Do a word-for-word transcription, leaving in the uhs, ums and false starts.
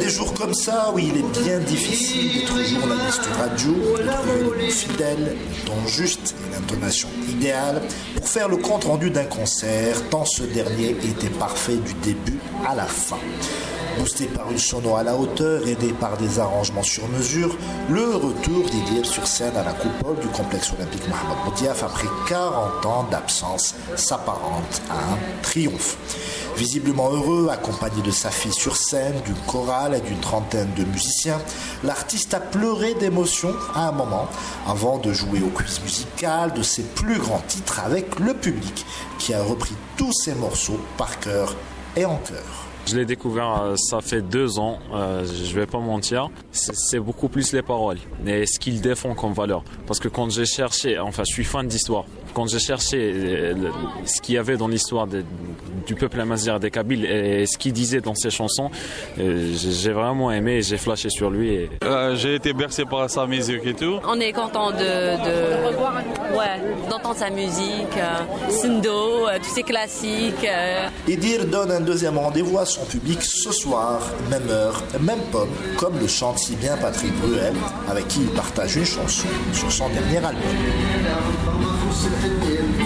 des jours comme ça où il est bien difficile d'être journaliste radio, de trouver le mot fidèle, le ton juste et l'intonation idéale pour faire le compte rendu d'un concert, tant ce dernier était parfait du début à la fin. Boosté par une sono à la hauteur, aidé par des arrangements sur mesure, le retour d'Idir sur scène à la coupole du complexe olympique Mohamed Boudiaf après quarante ans d'absence s'apparente à un triomphe. Visiblement heureux, accompagné de sa fille sur scène, d'une chorale et d'une trentaine de musiciens, l'artiste a pleuré d'émotion à un moment avant de jouer au quiz musical de ses plus grands titres avec le public qui a repris tous ses morceaux par cœur et en chœur. Je l'ai découvert, ça fait deux ans, euh, je vais pas mentir, c'est, c'est beaucoup plus les paroles et ce qu'il défend comme valeur. Parce que quand j'ai cherché, enfin je suis fan d'histoire, quand j'ai cherché le, ce qu'il y avait dans l'histoire de, du peuple amazigh des Kabyles et ce qu'il disait dans ses chansons, euh, j'ai vraiment aimé et j'ai flashé sur lui. Et... Euh, j'ai été bercé par sa musique et tout. On est content de, de ouais, d'entendre sa musique, euh, Sindo, euh, tous ces classiques. Euh. Idir donne un deuxième rendez-vous à son public ce soir, même heure, même pomme, comme le chante si bien Patrick Bruel, avec qui il partage une chanson sur son dernier album.